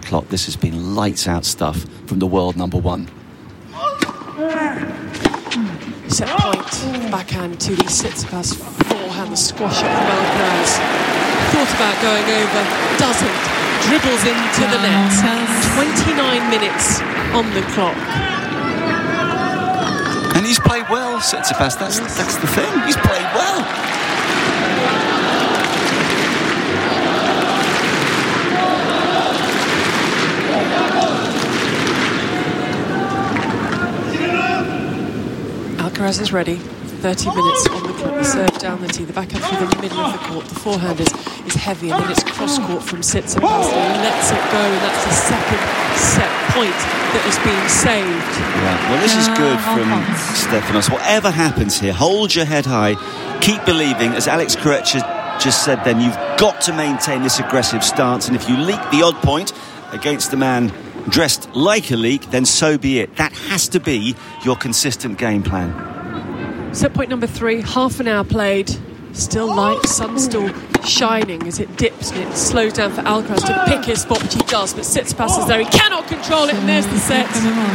clock. This has been lights-out stuff from the world number one. Set point, backhand to the Tsitsipas, forehand, the squash up from Alcaraz. Thought about going over, doesn't, dribbles into the net. 29 minutes on the clock. And he's played well, Tsitsipas, that's the thing, he's played well. Alcaraz is ready. 30 minutes on the clock. The serve down the tee, the backhand through the middle of the court. The forehand is heavy, and then it's cross court from Tsitsipas. He lets it go, and that's the second set point that has been saved. Yeah. Well, this is good from Stefanos. Whatever happens here, hold your head high, keep believing. As Alex Krejci just said, then you've got to maintain this aggressive stance, and if you leak the odd point against the man dressed like a leak, then so be it. That has to be your consistent game plan. Set point number 3, half an hour played. Still light, sun still shining as it dips and it slows down for Alcaraz to pick his spot, which he does, but Tsitsipas is there. He cannot control it, and there's the set.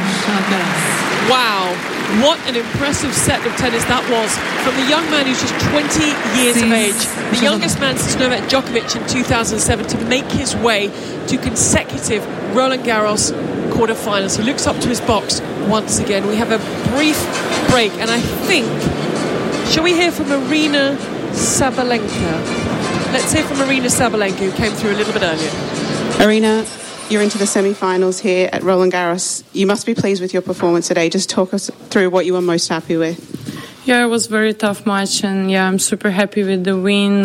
Wow, what an impressive set of tennis that was from the young man who's just 20 years of age, the youngest man since Novak Djokovic in 2007, to make his way to consecutive Roland Garros quarterfinals. He looks up to his box once again. We have a brief break, and I think, shall we hear from Aryna Sabalenka? Let's hear from Aryna Sabalenka, who came through a little bit earlier. Aryna, you're into the semi-finals here at Roland Garros. You must be pleased with your performance today. Just talk us through what you were most happy with. Yeah, it was a very tough match, and I'm super happy with the win.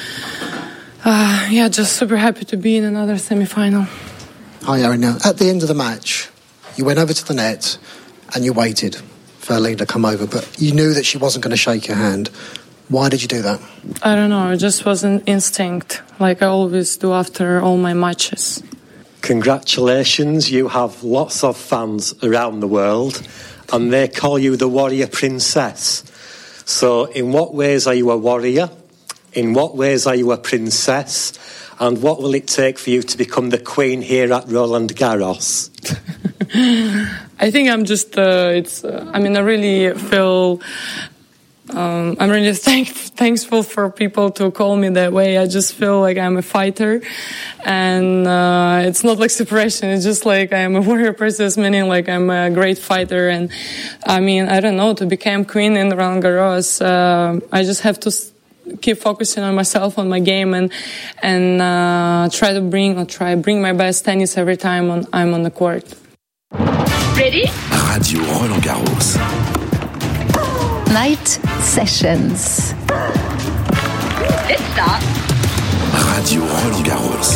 Just super happy to be in another semi-final. Hi, Aryna. At the end of the match, you went over to the net and you waited for Alina to come over, but you knew that she wasn't going to shake your hand. Why did you do that? I don't know, it just was an instinct, like I always do after all my matches. Congratulations, you have lots of fans around the world, and they call you the warrior princess. So in what ways are you a warrior? In what ways are you a princess? And what will it take for you to become the queen here at Roland Garros? I think I'm just, I really feel, I'm really thankful for people to call me that way. I just feel like I'm a fighter, and it's not like separation. It's just like I'm a warrior princess, meaning like I'm a great fighter. And I don't know, to become queen in Roland Garros, I just have to keep focusing on myself, on my game, and try to bring my best tennis every time I'm on the court. Ready? Radio Roland Garros. Night sessions. Let's start. Radio Roland Garros.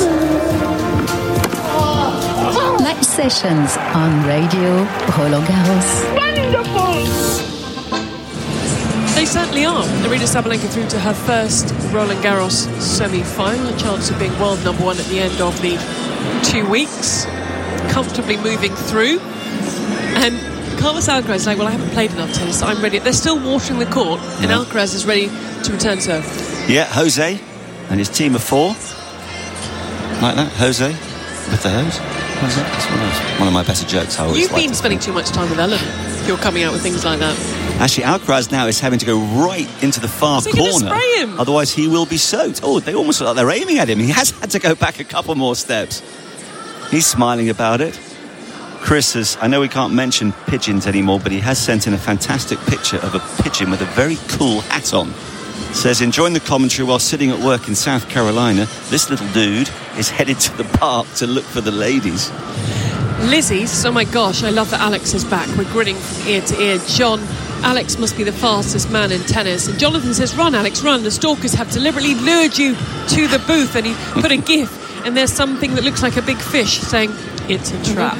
Night sessions on Radio Roland Garros. Wonderful! They certainly are. Aryna Sabalenka through to her first Roland Garros semi-final, a chance of being world number one at the end of the 2 weeks, comfortably moving through. And Carlos Alcaraz is like, well, I haven't played enough tennis, so I'm ready. They're still watering the court, and Alcaraz is ready to return serve. Yeah, Jose and his team of 4. Like that, Jose with the hose. That's one of my better jokes. You've been spending too much time with Ellen if you're coming out with things like that. Actually, Alcaraz now is having to go right into the far corner. Spray him? Otherwise, he will be soaked. Oh, they almost look like they're aiming at him. He has had to go back a couple more steps. He's smiling about it. Chris has, I know we can't mention pigeons anymore, but he has sent in a fantastic picture of a pigeon with a very cool hat on. Says, enjoying the commentary while sitting at work in South Carolina, this little dude is headed to the park to look for the ladies. Lizzie says, oh my gosh, I love that Alex is back. We're grinning from ear to ear. John, Alex must be the fastest man in tennis. And Jonathan says, run, Alex, run. The stalkers have deliberately lured you to the booth. And he put a GIF, and there's something that looks like a big fish saying, it's a trap.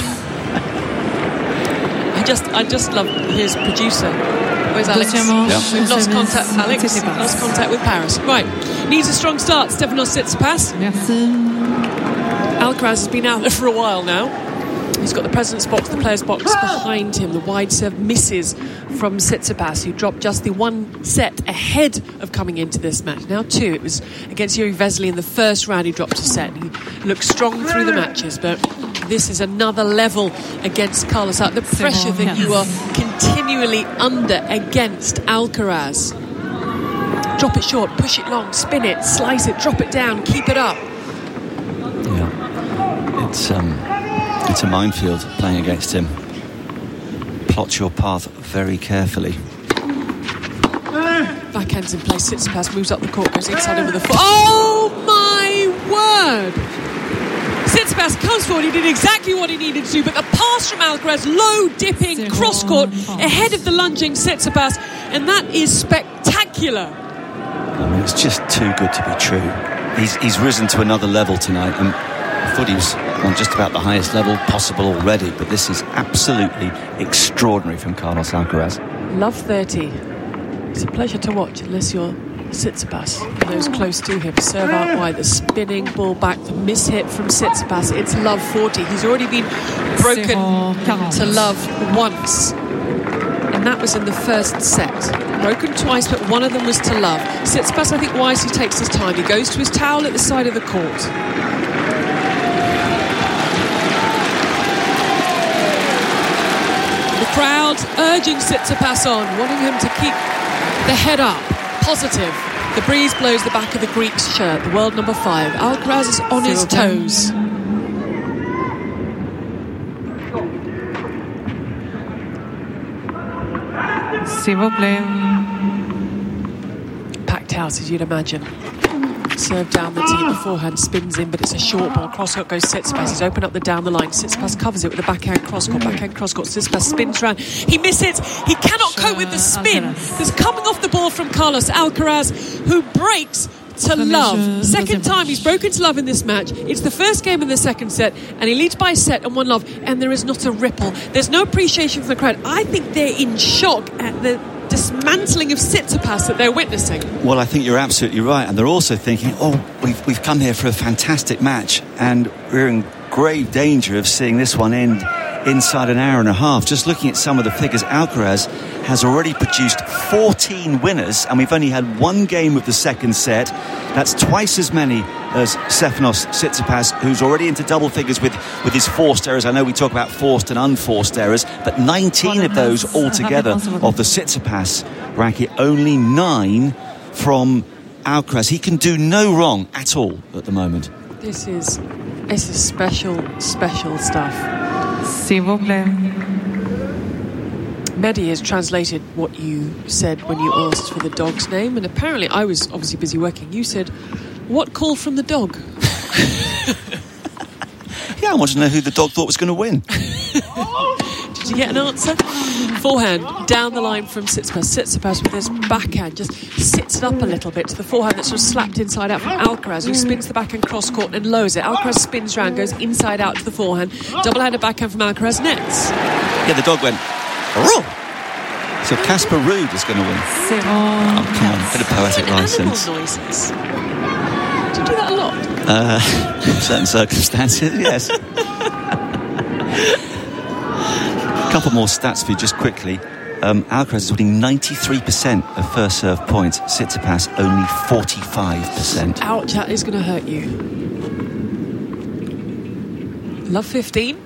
I just love his producer. Where's Alex? We've lost contact. Alex, lost contact with Paris. Right. Needs a strong start. Stefanos Tsitsipas. Alcaraz has been out there for a while now. He's got the president's box, the player's box behind him. The wide serve misses from Tsitsipas, who dropped just the one set ahead of coming into this match. Now 2. It was against Jiri Vesely in the first round. He dropped a set. He looked strong through the matches, but this is another level against Carlos. The pressure that you are continually under against Alcaraz. Drop it short, push it long, spin it, slice it, drop it down, keep it up. Yeah, it's a minefield playing against him. Plot your path very carefully. Backhand's in place. Tsitsipas moves up the court, goes inside over the foot. Oh my word! Tsitsipas comes forward. He did exactly what he needed to do, but the pass from Alcaraz, low dipping cross court ahead of the lunging Tsitsipas, and that is spectacular. I mean, it's just too good to be true. He's risen to another level tonight, and I thought he was on just about the highest level possible already, but this is absolutely extraordinary from Carlos Alcaraz. Love 30. It's a pleasure to watch unless you're Tsitsipas and those close to him. Serve out wide, the spinning ball back, the mishit from Tsitsipas. It's love 40. He's already been broken to love once, and that was in the first set. Broken twice, but one of them was to love. Tsitsipas, I think, wisely takes his time. He goes to his towel at the side of the court. The crowd urging Tsitsipas on, wanting him to keep the head up, positive. The breeze blows the back of the Greek's shirt, the world number 5. Alcaraz is on his toes. S'il vous plaît. Packed house, as you'd imagine. Serve down the tee, the forehand spins in, but it's a short ball. Cross-court goes Tsitsipas. He's opened up the down the line. Tsitsipas covers it with a backhand cross-court. Tsitsipas spins round. He misses. He cannot cope with the spin that's coming off the ball from Carlos Alcaraz, who breaks to love. Second time he's broken to love in this match. It's the first game in the second set, and he leads by a set and 1 love, and there is not a ripple. There's no appreciation from the crowd. I think they're in shock at the dismantling of Tsitsipas that they're witnessing. Well, I think you're absolutely right, and they're also thinking, we've come here for a fantastic match, and we're in grave danger of seeing this one end inside an hour and a half. Just looking at some of the figures, Alcaraz has already produced 14 winners, and we've only had 1 game of the second set. That's twice as many as Stefanos Tsitsipas, who's already into double figures with his forced errors. I know we talk about forced and unforced errors, but 19 of those altogether of the Tsitsipas bracket, only 9 from Alcaraz. He can do no wrong at all at the moment. This is special stuff. S'il vous plaît. Mehdi has translated what you said when you asked for the dog's name, and apparently I was obviously busy working. You said, what call from the dog? Yeah, I wanted to know who the dog thought was going to win. Did you get an answer? Forehand down the line from Tsitsipas. Tsitsipas with his backhand just sits it up a little bit to the forehand that's sort of slapped inside out from Alcaraz, who spins the backhand cross court and lowers it. Alcaraz spins round, goes inside out to the forehand. Double-handed backhand from Alcaraz nets. Yeah, the dog went. So Casper Ruud is going to win. Oh, come on, a bit of poetic licence. Animal noises. Do you do that a lot? In certain circumstances, yes. A couple more stats for you just quickly. Alcaraz is winning 93% of first serve points. Tsitsipas only 45%. Ouch, that is going to hurt you. Love 15.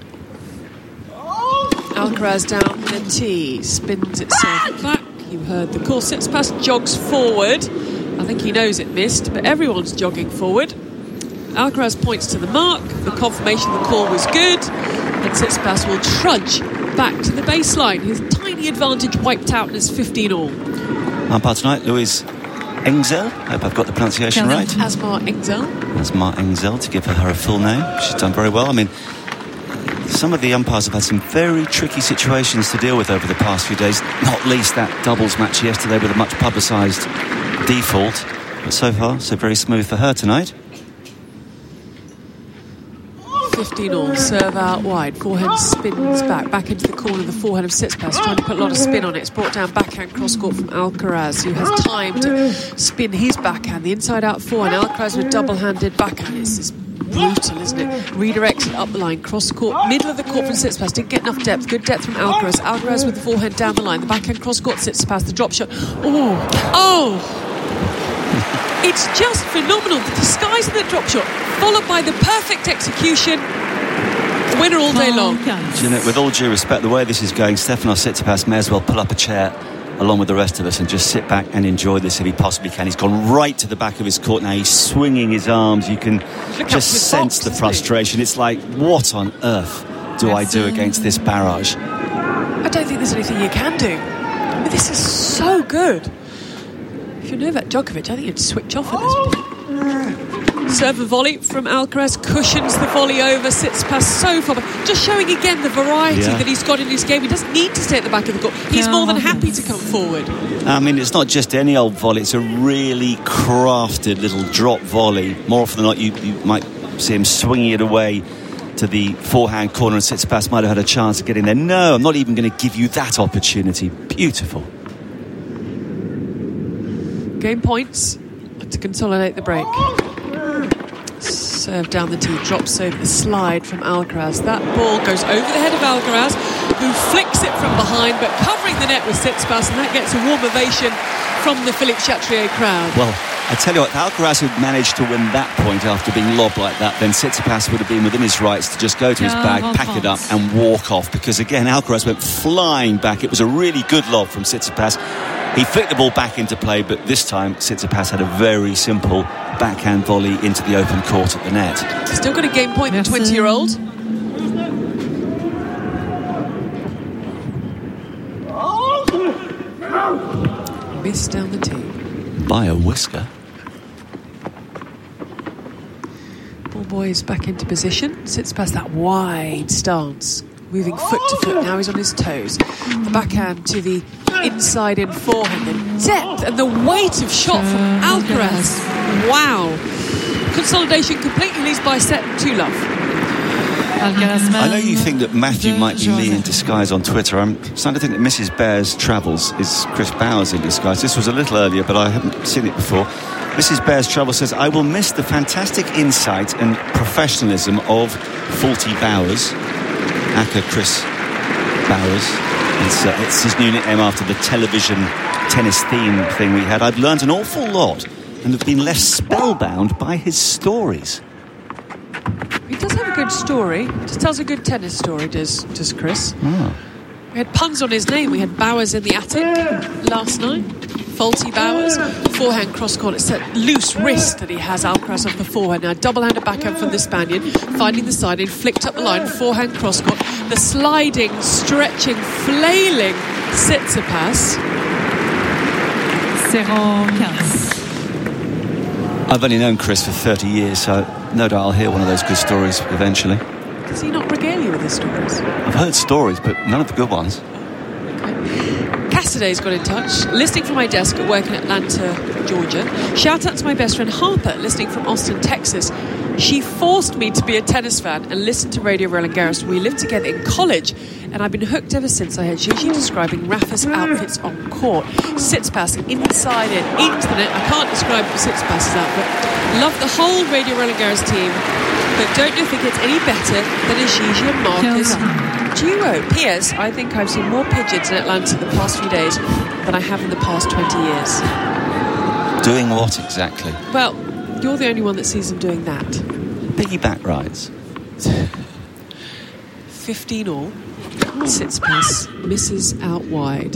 Alcaraz down the tee, spins itself back. You heard the call. Tsitsipas jogs forward. I think he knows it missed, but everyone's jogging forward. Alcaraz points to the mark. The confirmation the call was good, and Tsitsipas will trudge back to the baseline. His tiny advantage wiped out in his 15-all. Umpire tonight, Louise Engzel. I hope I've got the pronunciation right. Asmar Engzel. Asmar Engzel, to give her a full name. She's done very well. I mean, some of the umpires have had some very tricky situations to deal with over the past few days, not least that doubles match yesterday with a much publicised default. But so far, so very smooth for her tonight. 15-all, serve out wide, forehand spins back into the corner of the forehand of Tsitsipas, trying to put a lot of spin on it. It's brought down backhand cross-court from Alcaraz, who has time to spin his backhand, the inside-out forehand. Alcaraz with double-handed backhand. It's this brutal, isn't it? Redirected up the line, cross court, middle of the court from Tsitsipas. Didn't get enough depth. Good depth from Alcaraz. Alcaraz with the forehand down the line. The backhand cross court, Tsitsipas. The drop shot. Oh! It's just phenomenal. The disguise of the drop shot, followed by the perfect execution. Winner all day long. You know, with all due respect, the way this is going, Stefanos Tsitsipas may as well pull up a chair along with the rest of us and just sit back and enjoy this if he possibly can. He's gone right to the back of his court now. He's swinging his arms. You can just sense the frustration. It's like, what on earth do I do against this barrage? I don't think there's anything you can do. I mean, this is so good. If you're Novak Djokovic, I think you'd switch off at this point. Serve and volley from Alcaraz, cushions the volley over, Tsitsipas so far, just showing again the variety that he's got in his game. He doesn't need to stay at the back of the court. He's more than happy to come forward. I mean, it's not just any old volley, it's a really crafted little drop volley. More often than not, you might see him swinging it away to the forehand corner, and Tsitsipas might have had a chance of getting there. No, I'm not even going to give you that opportunity. Beautiful. Game points to consolidate the break. Serve down the tee, drops over the slide from Alcaraz. That ball goes over the head of Alcaraz, who flicks it from behind, but covering the net with Tsitsipas, and that gets a warm ovation from the Philippe Chatrier crowd. Well, I tell you what, if Alcaraz had managed to win that point after being lobbed like that, then Tsitsipas would have been within his rights to just go to his bag, pack it up and walk off, because again, Alcaraz went flying back. It was a really good lob from Tsitsipas. He flicked the ball back into play, but this time Tsitsipas had a very simple backhand volley into the open court at the net. Still got a game point, the 20-year-old. Missed down the tee. By a whisker. Ball boy is back into position. Tsitsipas that wide stance. Moving foot to foot, now he's on his toes. The backhand to the inside in forehand. The depth and the weight of shot from Alcaraz. Wow. Consolidation completely leads by set 2-love. I know you think that Matthew might be me in disguise on Twitter. I'm starting to think that Mrs. Bear's Travels is Chris Bowers in disguise. This was a little earlier, but I haven't seen it before. Mrs. Bear's Travels says, I will miss the fantastic insight and professionalism of Faulty Bowers. Aka Chris Bowers. It's his new nickname after the television tennis theme thing we had. I've learned an awful lot and have been left spellbound by his stories. He does have a good story. Just tells a good tennis story, does Chris. Oh. We had puns on his name. We had Bowers in the attic last night. Faulty Bowers. Forehand cross court. It's that loose wrist that he has, Alcaraz off the forehand. Now double-handed backhand from the Spaniard. Finding the side in, flicked up the line. Forehand cross court. The sliding, stretching, flailing Tsitsipas. 0-15. I've only known Chris for 30 years, so no doubt I'll hear one of those good stories eventually. Does he not regale you with his stories? I've heard stories, but none of the good ones. Cassiday's got in touch, listening from my desk at work in Atlanta, Georgia. Shout out to my best friend Harper, listening from Austin, Texas. She forced me to be a tennis fan and listen to Radio Roland Garros. We lived together in college, and I've been hooked ever since. I heard Gigi describing Rafa's outfits on court. Tsitsipas inside it, into the net. I can't describe Tsitsipas's outfit. Love the whole Radio Roland Garros team, but don't you think it's any better than a Gigi and Marcus duo? P.S. I think I've seen more pigeons in Atlanta the past few days than I have in the past 20 years. Doing what exactly? Well, you're the only one that sees them doing that. Piggyback rides. 15 all. Tsitsipas misses out wide.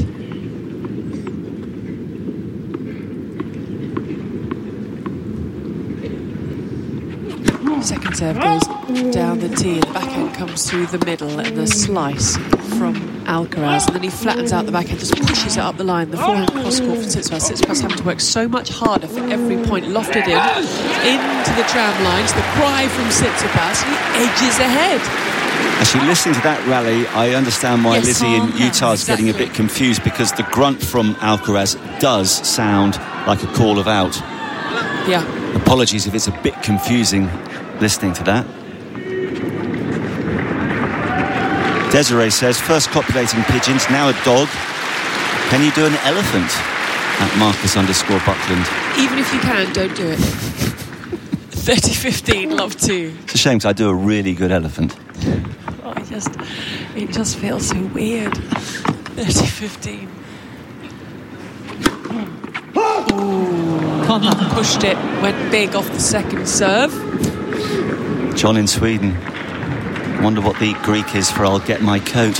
Second serve goes down the tee, and the backhand comes through the middle, and the slice from Alcaraz, and then he flattens out the backhand, just pushes it up the line. The forehand cross court for Tsitsipas. Tsitsipas having to work so much harder for every point, lofted into the tram lines. The cry from Tsitsipas, he edges ahead. Actually, listening to that rally, I understand why Lizzie in Utah is getting a bit confused, because the grunt from Alcaraz does sound like a call of out. Yeah. Apologies if it's a bit confusing listening to that. Desiree says, first copulating pigeons, now a dog. Can you do an elephant? At Marcus_Buckland. Even if you can, don't do it. 30-15, love to. It's a shame because I do a really good elephant. Oh, it just feels so weird. 30-15. Ooh. Pushed it, went big off the second serve. John in Sweden. Wonder what the Greek is for I'll get my coat.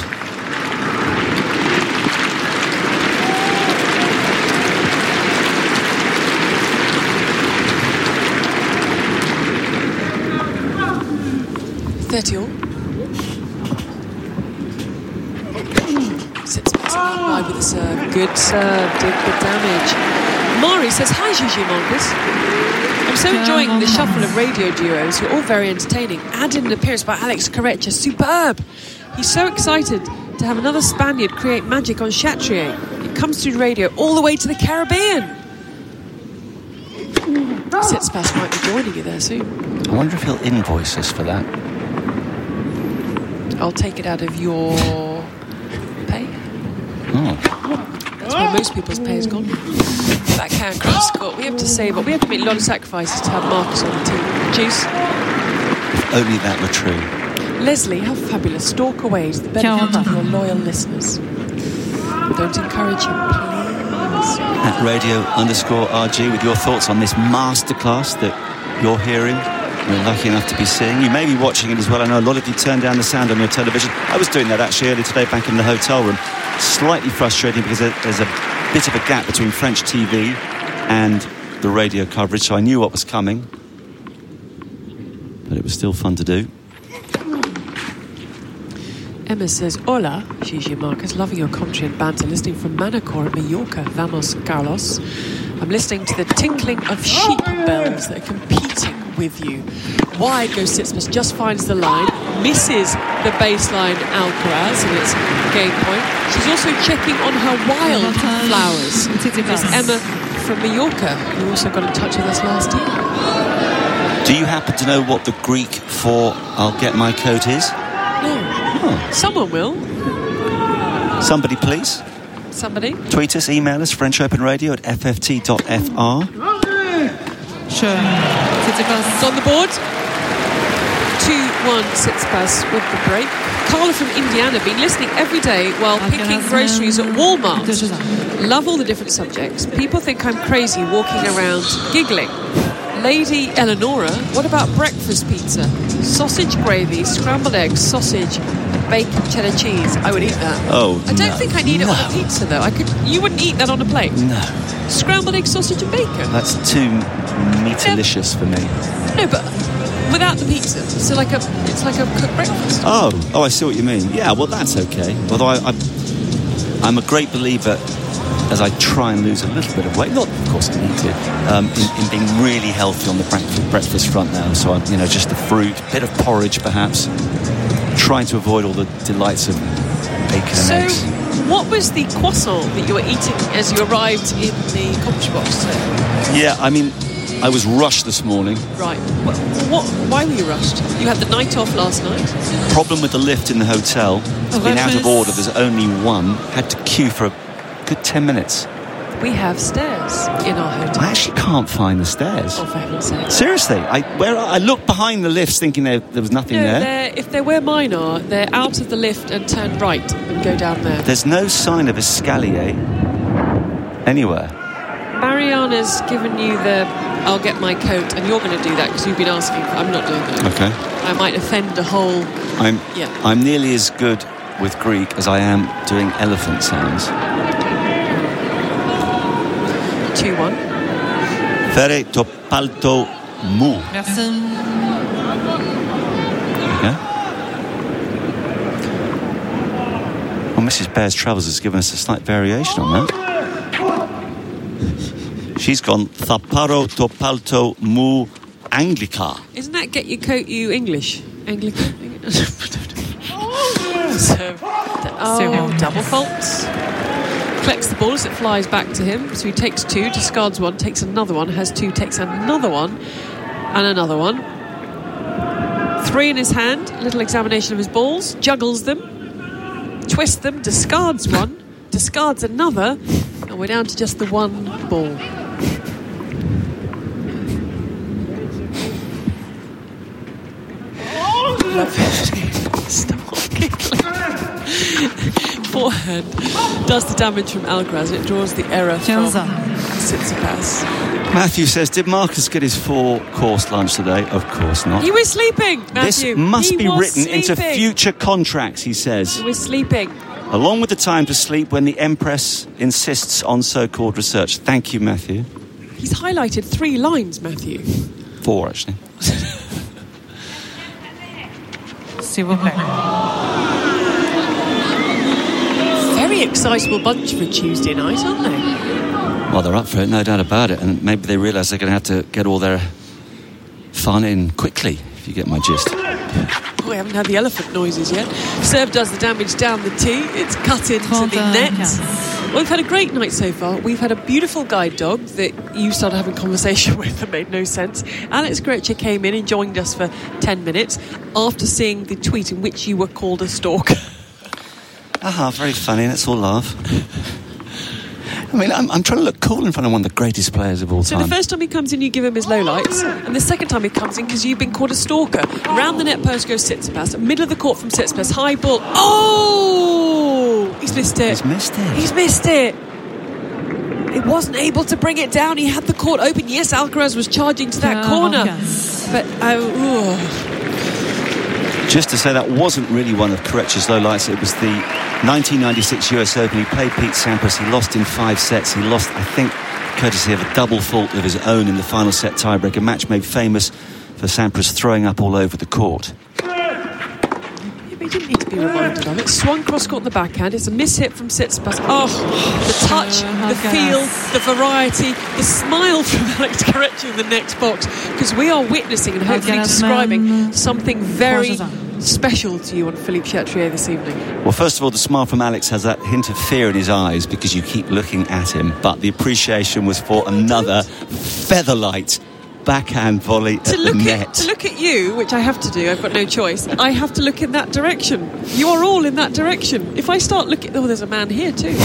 Wide with the serve. Good serve, did good damage. Mari says, hi Gigi Marcus. I'm so enjoying the shuffle of radio duos who are all very entertaining. Added an appearance by Alex Corretja, superb. He's so excited to have another Spaniard create magic on Chatrier. It comes through radio all the way to the Caribbean. Tsitsipas might be joining you there soon. I wonder if he'll invoice us for that. I'll take it out of your pay. Oh. That's where most people's pay has gone. Backhand cross court. We have to save it. We have to make a lot of sacrifices to have Marcus on the team. Juice. If only that were true. Leslie, how fabulous. Stalk away to the benefit of your loyal listeners. Don't encourage him, please. At radio_RG with your thoughts on this masterclass that you're hearing. We're lucky enough to be seeing. You may be watching it as well. I know a lot of you turned down the sound on your television. I was doing that actually earlier today back in the hotel room. Slightly frustrating because there's a bit of a gap between French TV and the radio coverage, so I knew what was coming. But it was still fun to do. Emma says, hola, Gigi Marcus, loving your commentary and banter, listening from Manacor and Mallorca, Vamos Carlos. I'm listening to the tinkling of sheep bells that are competing with you. Wide goes Tsitsipas, just finds the line, misses the baseline Alcaraz, and it's game point. She's also checking on her wild flowers. There's Emma from Mallorca, who also got in touch with us last year. Do you happen to know what the Greek for I'll get my coat is? No. Oh. Someone will. Somebody, please. Somebody. Tweet us, email us, French Open Radio at fft.fr. Sure. Tsitsipas on the board. 2-1 Tsitsipas with the break. Carla from Indiana, been listening every day while picking groceries at Walmart. Love all the different subjects. People think I'm crazy walking around giggling. Lady Eleonora, what about breakfast pizza? Sausage gravy, scrambled eggs, sausage, bacon, cheddar cheese. I would eat that. Oh, I don't think I'd eat it on a pizza though. You wouldn't eat that on a plate? No. Scrambled egg, sausage and bacon? That's too meatalicious for me. No, but without the pizza. So it's like a cooked breakfast. Oh, I see what you mean. Yeah, well that's okay. Although I'm a great believer, as I try and lose a little bit of weight, not of course I need to, in being really healthy on the breakfast front now. So just the fruit, a bit of porridge perhaps, trying to avoid all the delights of bacon and eggs. So what was the croissant that you were eating as you arrived in the commentary box today? Yeah, I was rushed this morning. Right. Why were you rushed? You had the night off last night. Problem with the lift in the hotel. It's been out of order. There's only one. Had to queue for a good 10 minutes. We have stairs in our hotel. I actually can't find the stairs. Oh, for heaven's sake. Seriously, I looked behind the lifts thinking there was nothing there. If they're where mine are, they're out of the lift and turn right and go down there. There's no sign of escalier anywhere. Mariana's given you the I'll get my coat, and you're going to do that because you've been asking. I'm not doing that. Okay. I might offend a whole... I'm nearly as good with Greek as I am doing elephant sounds. 2-1. Fere to palto mu. Merci. Okay. Well, Mrs. Bear's Travels has given us a slight variation on that. She's gone Thaparo to palto mu Anglica. Isn't that get your coat you English? Anglican? So, double faults. Collects the ball as it flies back to him. So he takes two, discards one, takes another one, has two, takes another one, and another one. Three in his hand, a little examination of his balls, juggles them, twists them, discards one, discards another, and we're down to just the one ball. love 15. Stop giggling. Forehand does the damage from Alcaraz. It draws the error from Tsitsipas. Matthew says, did Marcus get his 4-course lunch today? Of course not. He was sleeping, Matthew. This must be written into future contracts, he says. He was sleeping. Along with the time to sleep when the Empress insists on so-called research. Thank you, Matthew. He's highlighted 3 lines, Matthew. 4, actually. S'il vous plaît. Very excitable bunch for Tuesday night, aren't they? Well, they're up for it, no doubt about it. And maybe they realise they're going to have to get all their fun in quickly, if you get my gist. Oh, we haven't had the elephant noises yet. Serve does the damage down the tee. It's cut into the net. Well, we've had a great night so far. We've had a beautiful guide dog that you started having a conversation with that made no sense. Alex Gretcher came in and joined us for 10 minutes after seeing the tweet in which you were called a stalker. Very funny. Let's all laugh. I mean, I'm trying to look cool in front of one of the greatest players of all time. So the first time he comes in, you give him his lowlights, and the second time he comes in, because you've been called a stalker. Round the net post goes Tsitsipas, middle of the court from Tsitsipas, high ball. Oh! He's missed it. He's missed it. He wasn't able to bring it down. He had the court open. Yes, Alcaraz was charging to that corner. But, Just to say, that wasn't really one of Krejcir's lowlights. It was the 1996 US Open. He played Pete Sampras. He lost in 5 sets. He lost, I think, courtesy of a double fault of his own in the final set tiebreak. A match made famous for Sampras throwing up all over the court. He didn't need to be reminded of it. Swung cross-court in the backhand. It's a miss-hit from Tsitsipas. Oh, the touch, the feel, the variety, the smile from Alex Gretcher in the next box. Because we are witnessing and hopefully describing something very special to you on Philippe Chatrier this evening. Well, first of all, the smile from Alex has that hint of fear in his eyes because you keep looking at him. But the appreciation was for another featherlight backhand volley at the net. To look at you, which I have to do, I've got no choice, I have to look in that direction. You are all in that direction. If I start looking... Oh, there's a man here too.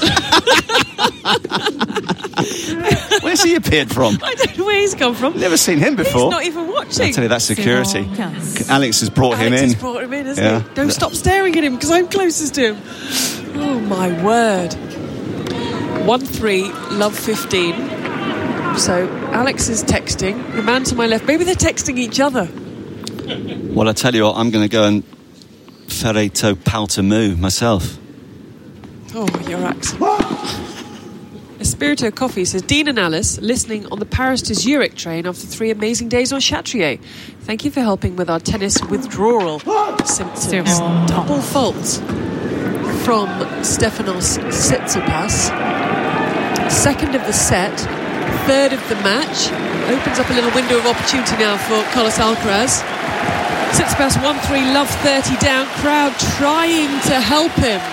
Where's he appeared from? I don't know where he's come from. Never seen him before. He's not even watching. I'll tell you, that's security. Alex has brought him in. Alex has brought him in, hasn't he? Don't stop staring at him because I'm closest to him. Oh, my word. 1-3, love 15. So Alex is texting. The man to my left, maybe they're texting each other. Well, I tell you what, I'm going to go and Ferreto Paltamu myself. Oh, your accent. Espirito Coffee says, Dean and Alice, listening on the Paris to Zurich train after 3 amazing days on Chatrier. Thank you for helping with our tennis withdrawal symptoms. Double fault from Stefanos Tsitsipas. Second of the set, third of the match. Opens up a little window of opportunity now for Carlos Alcaraz. Tsitsipas 1-3, love 30 down. Crowd trying to help him.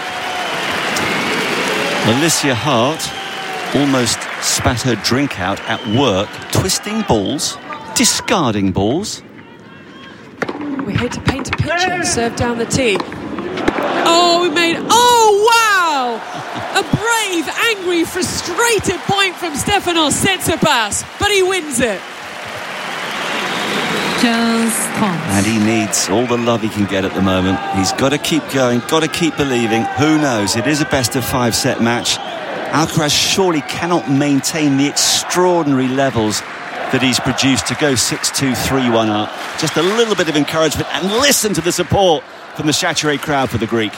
Alicia Hart almost spat her drink out at work, twisting balls, discarding balls. We hate to paint a picture. Serve down the tee. Oh, we made... Oh, wow! A brave, angry, frustrated point from Stefanos Tsitsipas, but he wins it. And he needs all the love he can get at the moment. He's got to keep going, got to keep believing. Who knows? It is a best-of-5 set match. Alcaraz surely cannot maintain the extraordinary levels that he's produced to go 6-2, 3-1 up. Just a little bit of encouragement, and listen to the support from the Chatrier crowd for the Greek.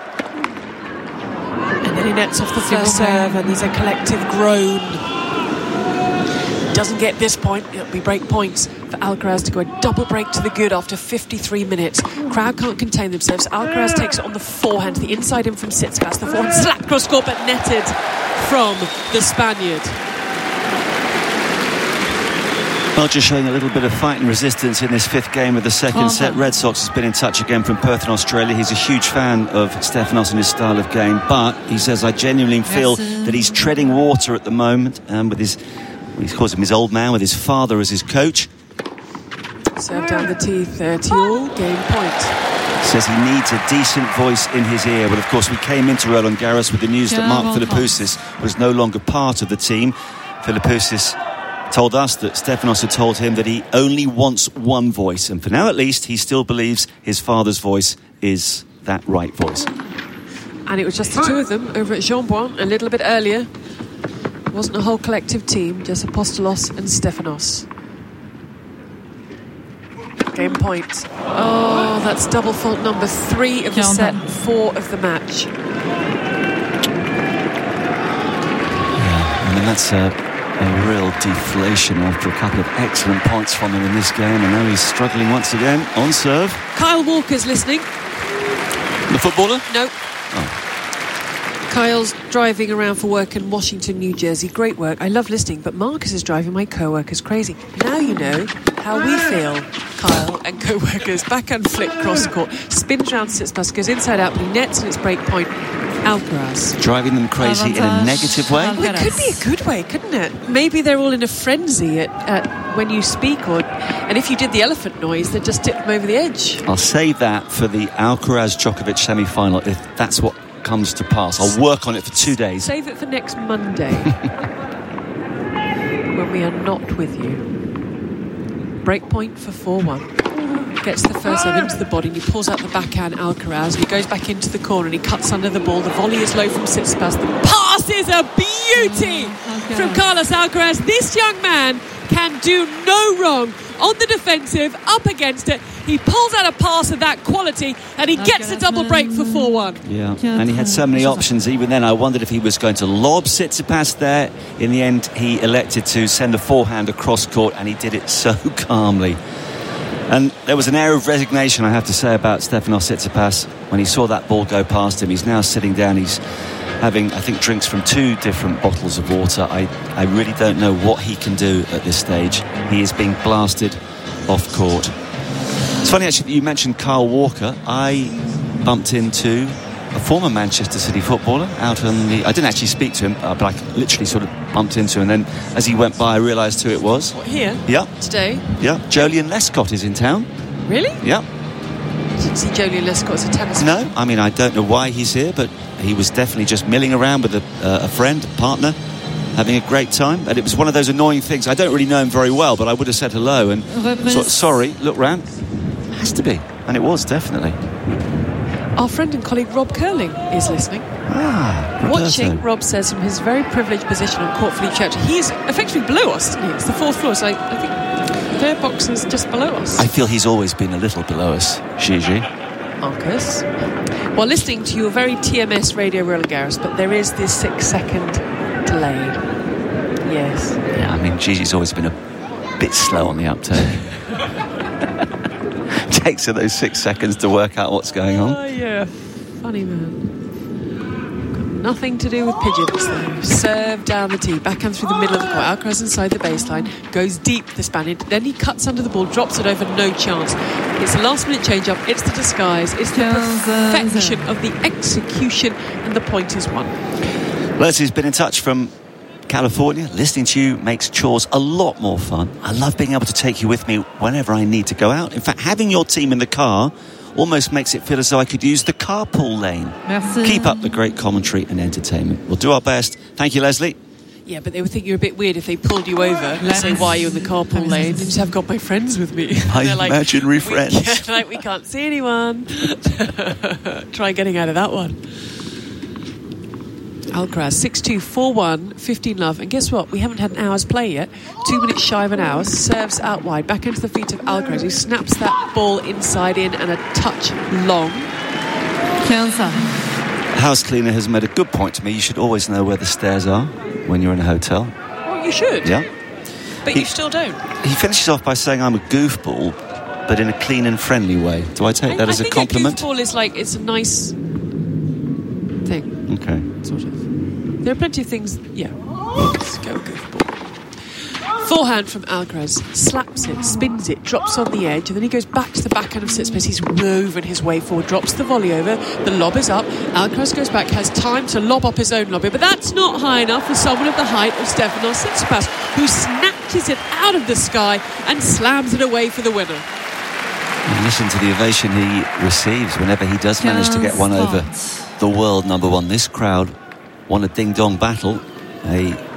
And then he nets off the first serve, and there's a collective groan. Doesn't get this point, it'll be break points for Alcaraz to go a double break to the good after 53 minutes. Crowd can't contain themselves. Alcaraz takes it on the forehand, the inside in from Tsitsipas. The forehand slapped cross court, but netted from the Spaniard. Well, just showing a little bit of fight and resistance in this 5th game of the 2nd set. Red Sox has been in touch again from Perth in Australia. He's a huge fan of Stefanos and his style of game, but he says, I genuinely feel that he's treading water at the moment with his... He calls him his old man, with his father as his coach. Serve down the tee, 30 all, game point. Says he needs a decent voice in his ear. Well, of course, we came into Roland Garros with the news that Mark Philippoussis was no longer part of the team. Philippoussis told us that Stefanos had told him that he only wants one voice, and for now at least he still believes his father's voice is that right voice. And it was just the two of them over at Jeanbouin a little bit earlier. It wasn't a whole collective team, just Apostolos and Stefanos. Game point. Oh, that's double fault number 3 of the set, 4 of the match. Yeah, I mean, that's a real deflation after a couple of excellent points from him in this game, and now he's struggling once again on serve. Kyle Walker's listening. The footballer? No. Oh. Kyle's driving around for work in Washington, New Jersey. Great work. I love listening, but Marcus is driving my co-workers crazy. Now you know how we feel, Kyle and co-workers. Backhand flick cross court. Spins round Tsitsipas, goes inside out, but he nets and its break point. Alcaraz. Driving them crazy in a negative way? Well, it could be a good way, couldn't it? Maybe they're all in a frenzy at when you speak, and if you did the elephant noise, they'd just tip them over the edge. I'll save that for the Alcaraz-Djokovic semi-final, if that's what comes to pass. I'll work on it for 2 days. Save it for next Monday when we are not with you. Break point for 4-1. Gets the first serve into the body and he pulls out the backhand Alcaraz. He goes back into the corner and he cuts under the ball. The volley is low from Tsitsipas. The pass is a beauty from Carlos Alcaraz. This young man can do no wrong on the defensive, up against it. He pulls out a pass of that quality and he gets a double break for 4-1. Yeah, and he had so many options. Even then I wondered if he was going to lob Tsitsipas there. In the end he elected to send a forehand across court, and he did it so calmly. And there was an air of resignation, I have to say, about Stefanos Tsitsipas when he saw that ball go past him. He's now sitting down. He's having, I think, drinks from 2 different bottles of water. I really don't know what he can do at this stage. He is being blasted off court. It's funny, actually, that you mentioned Kyle Walker. I bumped into a former Manchester City footballer out on the... I didn't actually speak to him, but I literally sort of bumped into him, and then as he went by I realised who it was. What, here? Yeah. Today? Yeah. Jolyon Lescott is in town. Really? Yeah. Didn't see Jolyon Lescott as a tennis No, fan. I mean, I don't know why he's here, but he was definitely just milling around with a friend, a partner, having a great time. And it was one of those annoying things. I don't really know him very well, but I would have said hello and sorry, look round. Has to be. And it was, definitely. Our friend and colleague Rob Curling is listening. Watching, Rob says, from his very privileged position on Court Philippe Chatrier. He's effectively below us, isn't he? It's the 4th floor, so I think their box is just below us. I feel he's always been a little below us, Gigi. Marcus. While listening to your very TMS Radio Roland Garros, but there is this 6-second delay. Yes. Yeah, I mean, Gigi's always been a bit slow on the uptake. Takes her those 6 seconds to work out what's going on. Oh, yeah. Funny man. Nothing to do with pigeons, though. Serve down the tee, backhand through the middle of the court. Alcaraz inside the baseline, goes deep, the Spaniard. Then he cuts under the ball, drops it over, no chance. It's a last-minute change-up. It's the disguise. It's the perfection of the execution, and the point is won. Leslie's been in touch from California. Listening to you makes chores a lot more fun. I love being able to take you with me whenever I need to go out. In fact, having your team in the car almost makes it feel as though I could use the carpool lane. Merci. Keep up the great commentary and entertainment. We'll do our best. Thank you, Leslie. Yeah, but they would think you're a bit weird if they pulled you over and say, why are you in the carpool lane? And you just have got my friends with me. My imaginary friends. We can't see anyone. Try getting out of that one. Alcaraz, 6-2, 4-1, 15 love. And guess what? We haven't had an hour's play yet. 2 minutes shy of an hour. Serves out wide. Back into the feet of Alcaraz, who snaps that ball inside in and a touch long. House cleaner has made a good point to me. You should always know where the stairs are when you're in a hotel. Well, you should. Yeah. But you still don't. He finishes off by saying I'm a goofball, but in a clean and friendly way. Do I take that as a compliment? A goofball is like, it's a nice thing. Okay. Sort of. There are plenty of things. Yeah. Let's go goofball. Forehand from Alcaraz. Slaps it, spins it, drops on the edge, and then he goes back to the backhand of Tsitsipas. He's woven his way forward, drops the volley over. The lob is up. Alcaraz goes back, has time to lob up his own lobby, but that's not high enough for someone of the height of Stefanos Tsitsipas, who snatches it out of the sky and slams it away for the winner. And listen to the ovation he receives whenever he does manage to get one over the world number one. This crowd won a ding-dong battle, a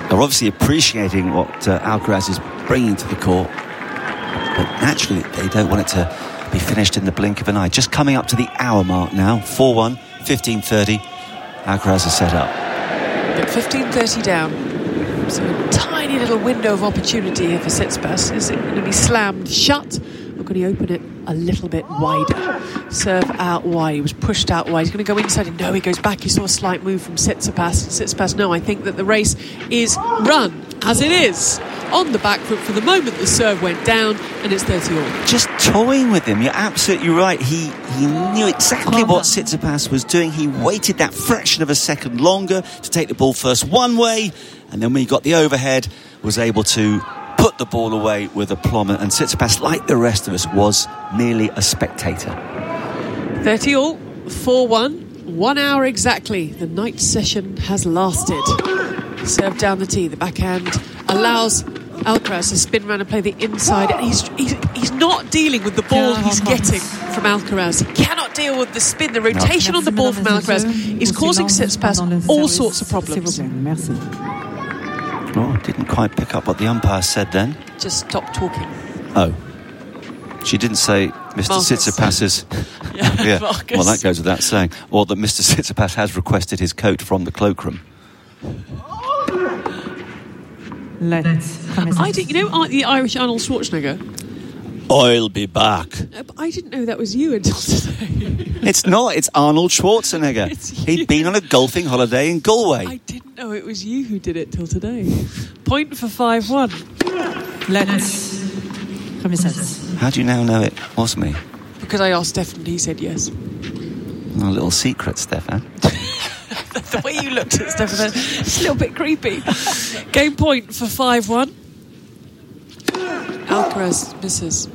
They're obviously appreciating what Alcaraz is bringing to the court, but naturally they don't want it to be finished in the blink of an eye. Just coming up to the hour mark now, 4-1, 15:30. Alcaraz is set up. But 15:30 down. So a tiny little window of opportunity here for Tsitsipas. Is it going to be slammed shut, or could he open it a little bit wider? Serve out wide. He was pushed out wide. He's going to go inside, and no, he goes back. You saw a slight move from Tsitsipas. Tsitsipas, no, I think that the race is run, as it is. On the back foot for the moment, the serve went down, and it's 30-all. Just toying with him. You're absolutely right. He knew exactly what Tsitsipas was doing. He waited that fraction of a second longer to take the ball first one way, and then when he got the overhead, was able to put the ball away with aplomb. And Tsitsipas, like the rest of us, was merely a spectator. 30-all, 4-1, 1 hour exactly. The night session has lasted. Serve down the tee. The backhand allows Alcaraz to spin around and play the inside. And he's not dealing with the ball he's getting from Alcaraz. He cannot deal with the spin. The rotation on the ball from Alcaraz is causing Tsitsipas all sorts of problems. Oh, didn't quite pick up what the umpire said then. Just stop talking. Oh. She didn't say Mr. Tsitsipas's... yeah. Well, that goes without saying. Or that Mr. Tsitsipas has requested his coat from the cloakroom. I didn't, you know, the Irish Arnold Schwarzenegger. I'll be back. But I didn't know that was you until today. It's not. It's Arnold Schwarzenegger. He'd been on a golfing holiday in Galway. I didn't know it was you who did it till today. Point for 5-1. How do you now know it was me? Because I asked Stefan and he said yes. A little secret, Stefan. The way you looked at Stefan, it's a little bit creepy. Game point for 5-1. Alcaraz misses.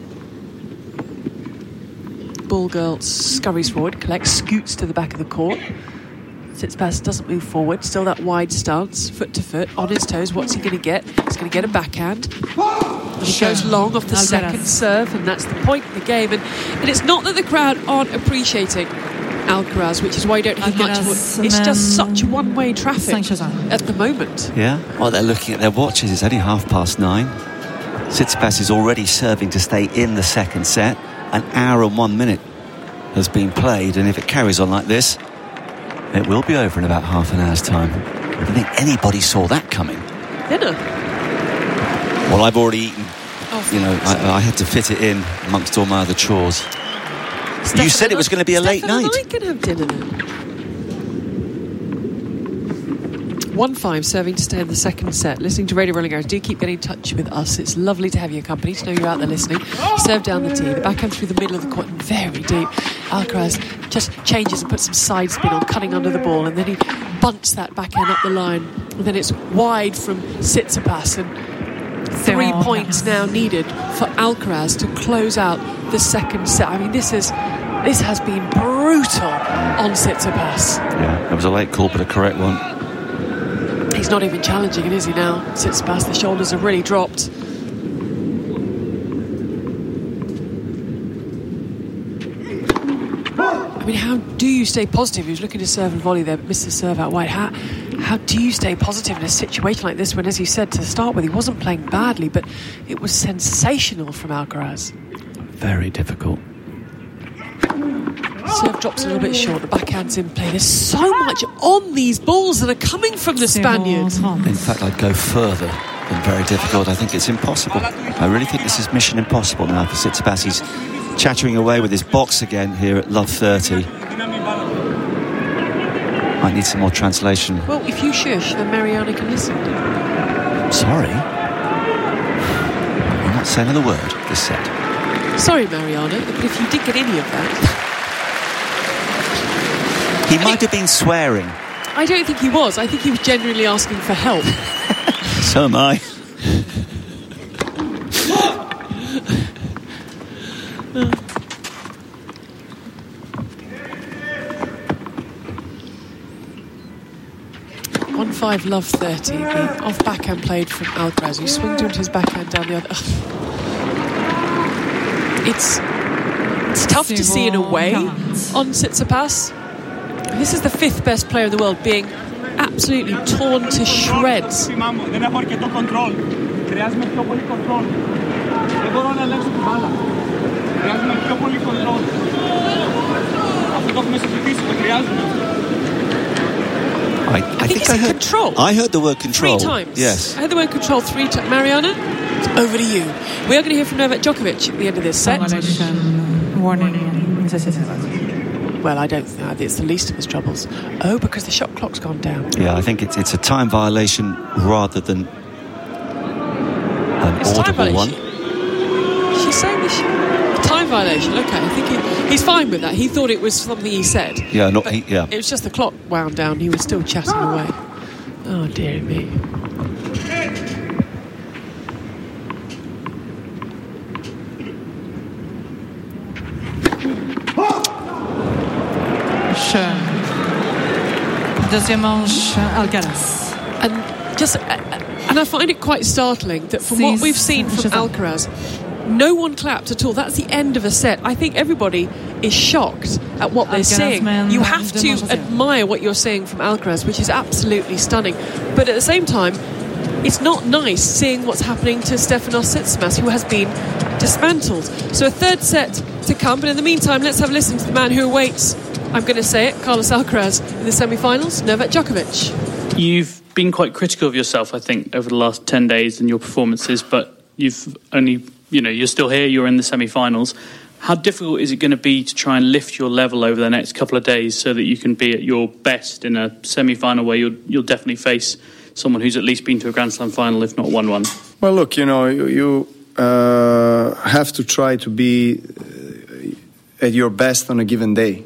Ball girl scurries forward, collects, scoots to the back of the court. Tsitsipas doesn't move forward, still that wide stance, foot to foot, on his toes. What's he going to get? He's going to get a backhand. And he goes long off the second serve, and that's the point of the game. And it's not that the crowd aren't appreciating Alcaraz, which is why you don't hear much. It's just such one-way traffic at the moment. Yeah. Well, they're looking at their watches. It's only 9:30. Tsitsipas is already serving to stay in the second set. An hour and 1 minute has been played, and if it carries on like this, it will be over in about half an hour's time. I don't think anybody saw that coming. Dinner? Well, I've already eaten. I had to fit it in amongst all my other chores. You said it was going to be a late night. I can have dinner then. 1-5 serving to stay in the second set. Listening to Radio Rolling Garros. Do keep getting in touch with us. It's lovely to have your company, to know you're out there listening. Serve down the tee. The backhand through the middle of the court and very deep. Alcaraz just changes and puts some side spin on, cutting under the ball, and then he bunts that backhand up the line. And then it's wide from Tsitsipas, and 3 points now needed for Alcaraz to close out the second set. I mean, this has been brutal on Tsitsipas. Yeah, it was a late call, but a correct one. He's not even challenging it, is he now? Tsitsipas, the shoulders have really dropped. I mean, how do you stay positive? He was looking to serve and volley there, but missed the serve out wide. How do you stay positive in a situation like this when, as you said to start with, he wasn't playing badly, but it was sensational from Alcaraz? Very difficult. Serve drops a little bit short. The backhand's in play. There's so much on these balls that are coming from the Spaniard. In fact, I'd go further than very difficult. I think it's impossible. I really think this is mission impossible now for Tsitsipas. He's chattering away with his box again here at Love 30. I need some more translation. Well, if you shush, then Mariana can listen. Sorry. I'm not saying another word this set. Sorry, Mariana, but if you did get any of that... He might have been swearing. I don't think he was. I think he was genuinely asking for help. So am I. .15 Love 30. The off backhand played from Alcaraz, who swung into his backhand down the other. It's tough to see in a way on Tsitsipas. This is the 5th best player in the world being absolutely torn to shreds. I think I heard control. I heard the word control 3 times. Yes, I heard the word control 3 times. Mariana, it's over to you. We are going to hear from Novak Djokovic at the end of this set. Warning. Well, I don't think it's the least of his troubles. Oh, because the shot clock's gone down. Yeah, I think it's a time violation rather than an audible one. She's saying this time violation. Okay, I think he's fine with that. He thought it was something he said. Yeah, It was just the clock wound down. He was still chatting away. Oh dear me. Deuxième manche, Alcaraz. And I find it quite startling that from what we've seen from Alcaraz, no one clapped at all. That's the end of a set. I think everybody is shocked at what they're seeing. You have to admire what you're seeing from Alcaraz, which is absolutely stunning. But at the same time, it's not nice seeing what's happening to Stefanos Tsitsipas, who has been dismantled. So a third set to come. But in the meantime, let's have a listen to the man who awaits, I'm going to say it, Carlos Alcaraz in the semi-finals, Novak Djokovic. You've been quite critical of yourself, I think, over the last 10 days and your performances, but you've only, you're still here, you're in the semi-finals. How difficult is it going to be to try and lift your level over the next couple of days so that you can be at your best in a semi-final where you'll definitely face someone who's at least been to a Grand Slam final, if not won one? Well, look, you have to try to be at your best on a given day.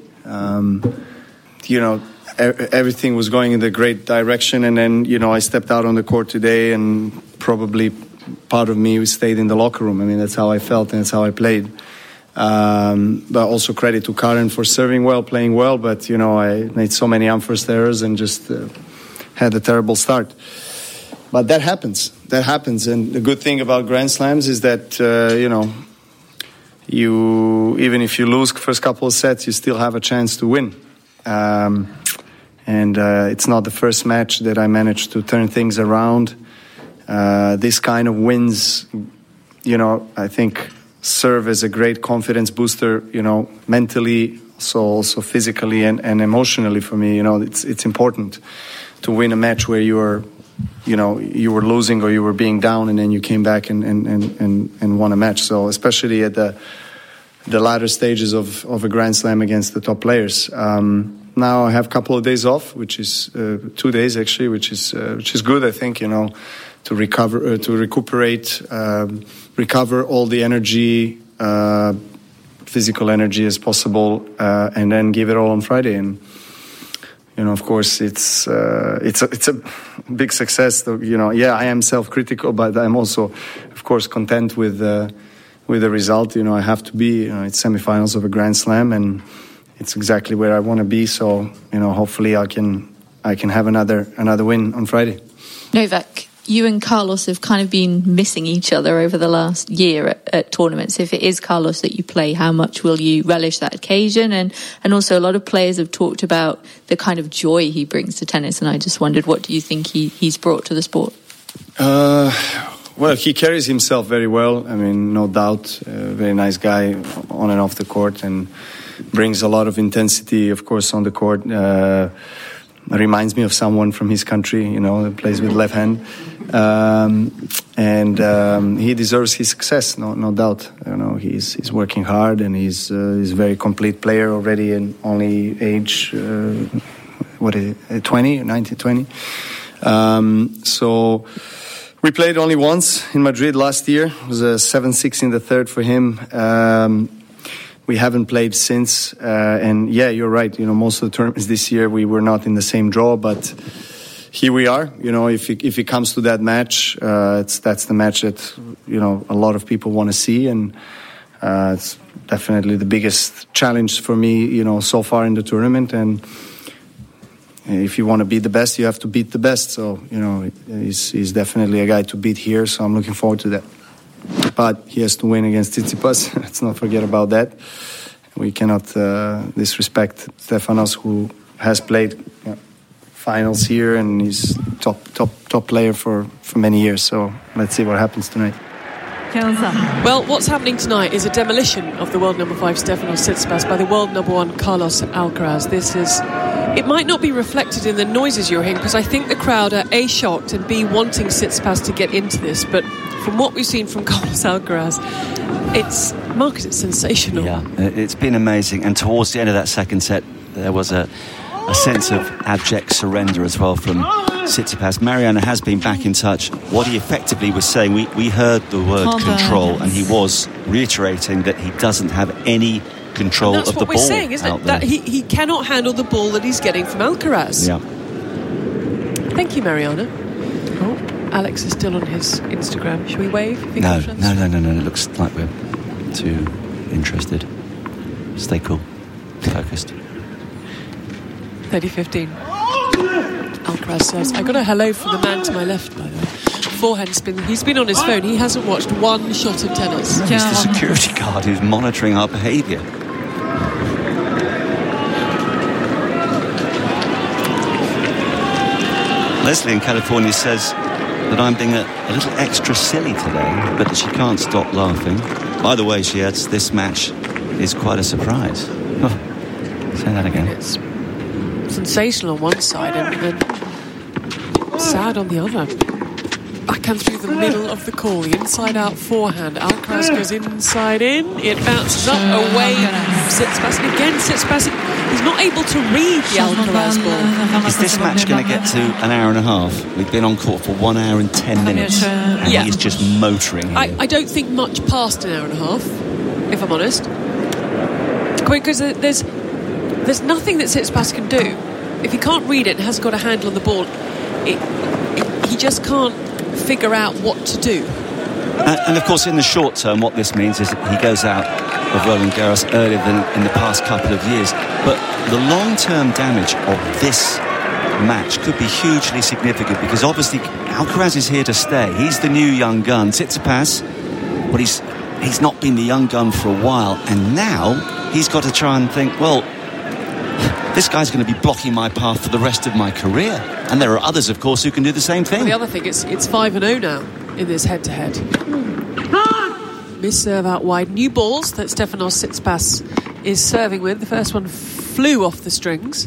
Everything was going in the great direction, and then I stepped out on the court today, and probably part of me stayed in the locker room. I mean, that's how I felt and that's how I played. But also credit to Karen for serving well, playing well, but I made so many unforced errors and just had a terrible start. But that happens, and the good thing about Grand Slams is that you, even if you lose the first couple of sets, you still have a chance to win. And it's not the first match that I managed to turn things around. This kind of wins, I think serve as a great confidence booster, mentally, so also physically and emotionally for me. It's important to win a match where you were losing or you were being down, and then you came back and won a match. So especially at the latter stages of a Grand Slam against the top players. Now I have a couple of days off, which is 2 days actually, which is good. I think to recover, to recuperate, recover all the energy, physical energy as possible, and then give it all on Friday. And of course, it's a big success. I am self-critical, but I'm also, of course, content with the result. I have to be. It's semi-finals of a Grand Slam, and it's exactly where I want to be. So hopefully I can have another win on Friday. Novak, you and Carlos have kind of been missing each other over the last year at tournaments. If it is Carlos that you play, how much will you relish that occasion? And also a lot of players have talked about the kind of joy he brings to tennis, and I just wondered, what do you think he's brought to the sport? Well, he carries himself very well. I mean, no doubt, very nice guy on and off the court, and brings a lot of intensity, of course, on the court. Reminds me of someone from his country, that plays with left hand. And he deserves his success, no doubt. He's working hard, and he's a very complete player already, and only age, 20, 19, 20. So we played only once in Madrid last year. It was a 7-6 in the third for him. We haven't played since, and you're right. Most of the tournaments this year we were not in the same draw, but here we are. If it comes to that match, that's the match that a lot of people want to see, and it's definitely the biggest challenge for me, so far in the tournament. And if you want to beat the best, you have to beat the best. So he's definitely a guy to beat here. So I'm looking forward to that. But he has to win against Tsitsipas. Let's not forget about that. We cannot disrespect Stefanos, who has played finals here, and he's top player for many years. So let's see what happens tonight. Well, what's happening tonight is a demolition of the world number 5 Stefanos Tsitsipas by the world number 1 Carlos Alcaraz. It might not be reflected in the noises you're hearing, because I think the crowd are A, shocked, and B, wanting Tsitsipas to get into this. But from what we've seen from Carlos Alcaraz, Marcus, it's sensational. Yeah, it's been amazing. And towards the end of that second set, there was a sense of abject surrender as well from Tsitsipas. Mariana has been back in touch. What he effectively was saying, we heard the word control, and he was reiterating that he doesn't have any control of the ball. That's what we're saying, isn't it? That he cannot handle the ball that he's getting from Alcaraz. Yeah. Thank you, Mariana. Oh, Alex is still on his Instagram. Shall we wave? No. It looks like we're too interested. Stay cool. Focused. 30-15. Alcaraz says, I got a hello from the man to my left, by the way. Forehand spin. He's been on his phone. He hasn't watched one shot of tennis. He's the security guard who's monitoring our behaviour. Leslie in California says that I'm being a little extra silly today, but that she can't stop laughing. By the way, she adds, this match is quite a surprise. Say that again. It's sensational on one side and then sad on the other. Backhand through the middle of the call, the inside-out forehand. Alcaraz goes inside in. It bounces up away. Tsitsipas again. Tsitsipas, he's not able to read the Alcaraz ball. Is this match going to get to an hour and a half? We've been on court for 1 hour and 10 minutes, and he is just motoring here. I don't think much past an hour and a half, if I'm honest. Because there's nothing that Tsitsipas can do. If he can't read it and hasn't got a handle on the ball, he just can't figure out what to do. And of course, in the short term, what this means is that he goes out of Roland Garros earlier than in the past couple of years. But the long-term damage of this match could be hugely significant, because obviously Alcaraz is here to stay. He's the new young gun. Tsitsipas, but he's not been the young gun for a while, and now he's got to try and think, well, this guy's going to be blocking my path for the rest of my career. And there are others, of course, who can do the same thing. Well, the other thing, it's 5-0 now in this head-to-head. Miss serve out wide. New balls that Stefanos Tsitsipas is serving with. The first one flew off the strings.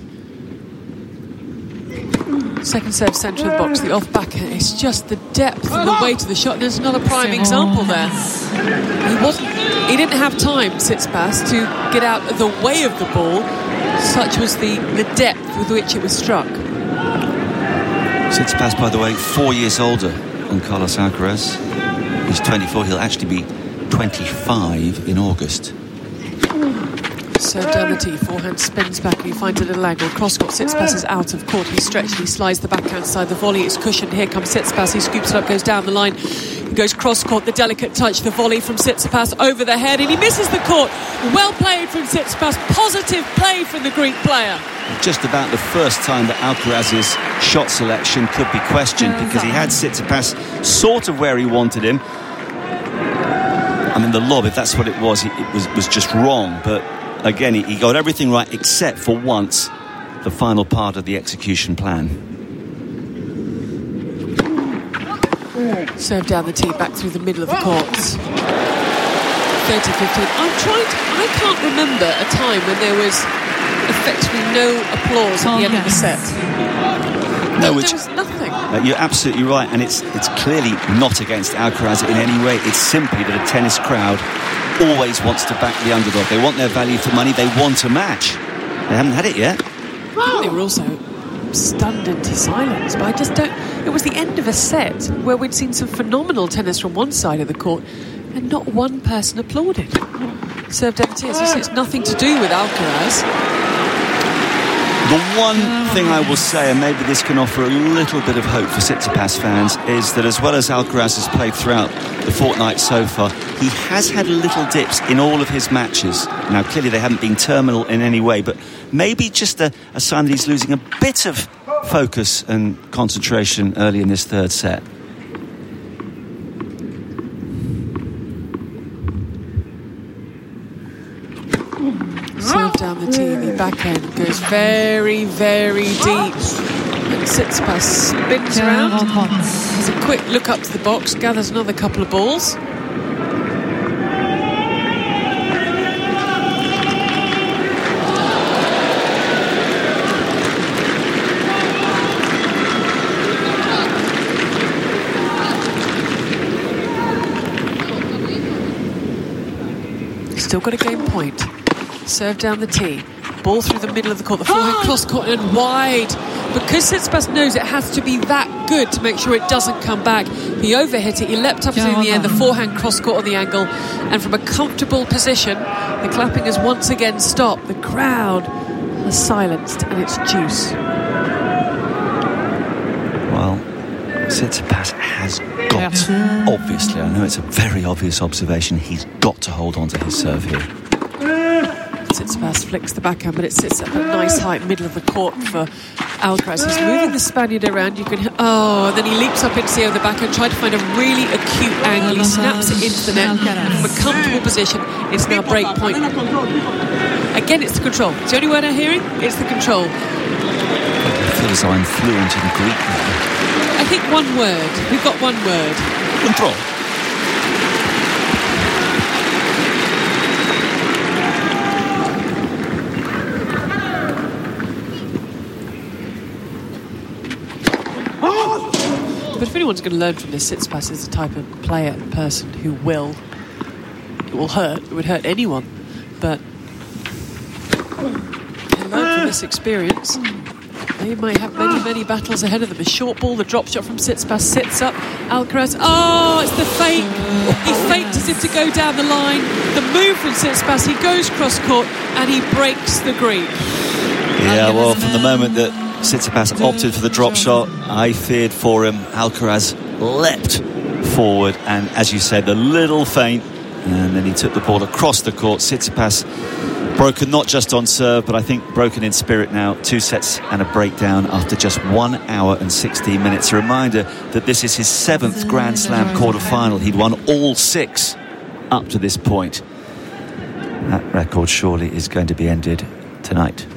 Second serve, centre of the box, the off backhand. It's just the depth and the weight of the shot. There's another prime example there. He didn't have time, Tsitsipas, to get out of the way of the ball. Such was the depth with which it was struck. Tsitsipas, by the way, 4 years older than Carlos Alcaraz. He's 24. He'll actually be 25 in August. Serve down the tee, forehand spins back and he finds a little angle. Cross-court, Tsitsipas is out of court. He's stretched, he slides the backhand side. The volley is cushioned. Here comes Tsitsipas. He scoops it up, goes down the line. He goes cross-court, the delicate touch, the volley from Tsitsipas over the head, and he misses the court. Well played from Tsitsipas. Positive play from the Greek player. Just about the first time that Alcaraz's shot selection could be questioned, because he had Tsitsipas sort of where he wanted him. I mean, the lob, if that's what it was just wrong. But again, he got everything right except for once, the final part of the execution plan. Serve down the tee, back through the middle of the courts. 30-15. I can't remember a time when there was effectively no applause at the end of the set. No, there was nothing. You're absolutely right, and it's clearly not against Alcaraz in any way. It's simply that a tennis crowd always wants to back the underdog. They want their value for money. They want a match. They haven't had it yet. They were also stunned into silence, but I just don't. It was the end of a set where we'd seen some phenomenal tennis from one side of the court, and not one person applauded. Served empty. It's nothing to do with Alcaraz. The one thing I will say, and maybe this can offer a little bit of hope for Tsitsipas fans, is that as well as Alcaraz has played throughout the fortnight so far, he has had little dips in all of his matches. Now, clearly they haven't been terminal in any way, but maybe just a sign that he's losing a bit of focus and concentration early in this third set. Serve down the tee, the backhand goes very, very deep. Tsitsipas spins around, has a quick look up to the box, gathers another couple of balls. Still got a game point. Serve down the tee. Ball through the middle of the court. The forehand cross court and wide. Because Tsitsipas knows it has to be that good to make sure it doesn't come back. He overhit it. He leapt up through the air. The forehand cross court on the angle. And from a comfortable position, the clapping has once again stopped. The crowd has silenced and it's juice. Well, Tsitsipas has got, obviously, I know it's a very obvious observation, he's got to hold on to his serve here. Tsitsipas flicks the backhand, but it sits at a nice height, middle of the court for Alcaraz. He's moving the Spaniard around. You can, and then he leaps up into the other backhand, trying to find a really acute angle. He snaps it into the net from a comfortable position. It's now break point. Again, it's the control. It's the only word I'm hearing. It's the control. I feel as though I'm fluent in Greek. I think one word. We've got one word. Control. But if anyone's going to learn from this, Tsitsipas is the type of player and person who it will hurt. It would hurt anyone. But they learn from this experience. They might have many battles ahead of them. A short ball, the drop shot from Tsitsipas sits up. Alcaraz, it's the fake. He faked as if to go down the line. The move from Tsitsipas, he goes cross court and he breaks the green. Yeah, well, from the moment that Tsitsipas opted for the drop shot, I feared for him. Alcaraz leapt forward, and as you said, the little feint, and then he took the ball across the court. Tsitsipas broken not just on serve, but I think broken in spirit now. 2 sets and a breakdown after just 1 hour and 16 minutes. A reminder that this is his 7th Grand Slam quarter-final. He'd won all 6 up to this point. That record surely is going to be ended tonight.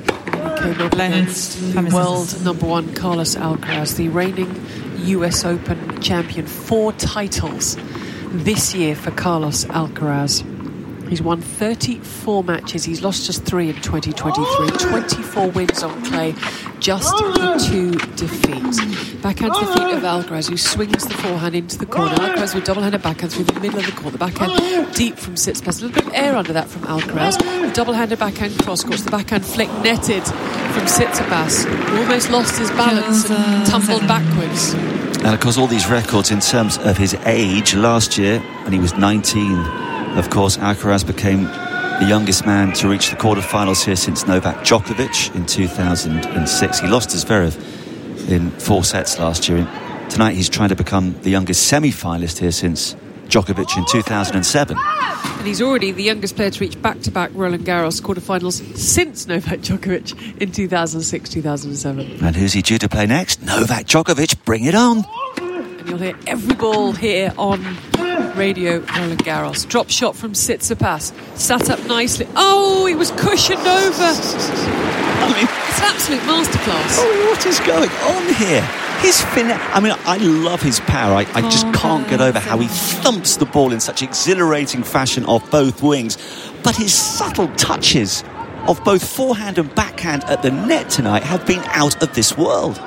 The world number 1 Carlos Alcaraz, the reigning US Open champion. 4 titles this year for Carlos Alcaraz. He's won 34 matches. He's lost just 3 in 2023. 24 wins on clay, just the 2 defeats. Backhand to the feet of Alcaraz, who swings the forehand into the corner. Alcaraz with double-handed backhand through the middle of the court. The backhand deep from Tsitsipas. A little bit of air under that from Alcaraz. The double-handed backhand cross-court. The backhand flick netted from Tsitsipas. Almost lost his balance and tumbled backwards. And of course, all these records in terms of his age. Last year, when he was 19, of course, Alcaraz became the youngest man to reach the quarterfinals here since Novak Djokovic in 2006. He lost to Zverev in 4 sets last year. Tonight he's trying to become the youngest semi-finalist here since Djokovic in 2007. And he's already the youngest player to reach back-to-back Roland Garros quarterfinals since Novak Djokovic in 2006-2007. And who's he due to play next? Novak Djokovic, bring it on! And you'll hear every ball here on Radio Roland Garros. Drop shot from Tsitsipas. Sat up nicely. He was cushioned over. It's an absolute masterclass. What is going on here? His I love his power. I just can't get over how he thumps the ball in such exhilarating fashion off both wings. But his subtle touches of both forehand and backhand at the net tonight have been out of this world.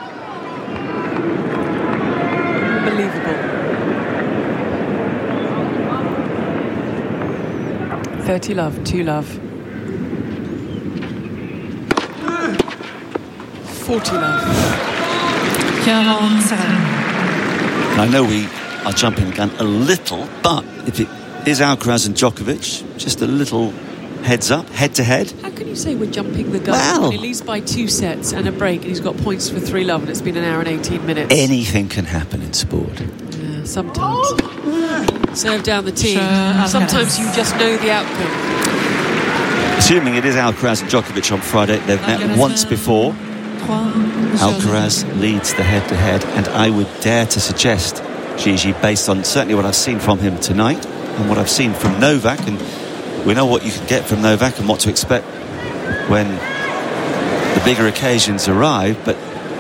Unbelievable. 30 love, 2 love. 40 love. I know we are jumping the gun a little, but if it is Alcaraz and Djokovic, just a little heads up, head to head. How can you say we're jumping the gun when he leads by 2 sets and a break and he's got points for 3 love and it's been an hour and 18 minutes? Anything can happen in sport. Yeah, sometimes. Serve down the tee. Sometimes you just know the outcome. Assuming it is Alcaraz and Djokovic on Friday, they've met once before. Alcaraz leads the head-to-head, and I would dare to suggest, Gigi, based on certainly what I've seen from him tonight and what I've seen from Novak, and we know what you can get from Novak and what to expect when the bigger occasions arrive, but